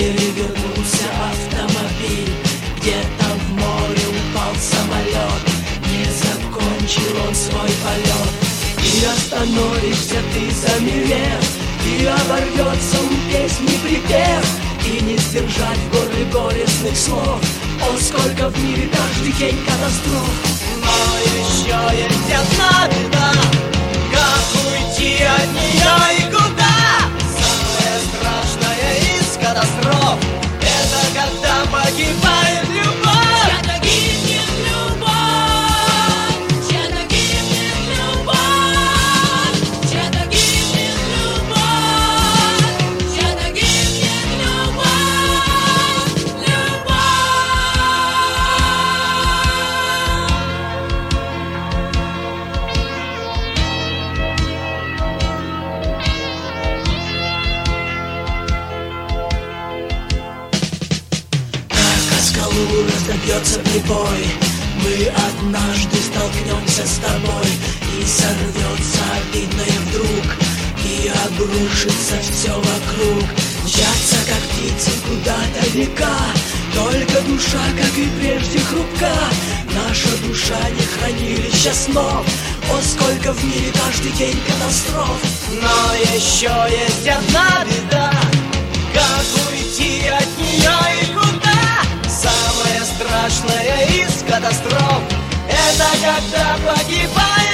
перевернулся автомобиль, где-то в море упал самолет, не закончил он свой полет. И остановишься ты, замерев, и оборвется у песни припев, и не сдержать в горле горестных слов. О, сколько в мире каждый день катастроф. Но еще есть одна беда, как уйти от нее и куда? Самое страшное из катастроф — это когда погибает любовь. Чья-то гибнет любовь, чья-то гибнет любовь, чья-то гибнет любовь, чья-то гибнет любовь, любовь. Как о скалу разобьется прибой, мы однажды столкнемся с тобой, и сорвется обидное вдруг, и обрушится все вокруг. Мчатся, как птицы, куда-то века, только душа, как и прежде, хрупка. Наша душа не хранилище снов. О, сколько в мире каждый день катастроф. Но еще есть одна беда, как уйти от нее и куда? Самое страшное из катастроф — это когда погибает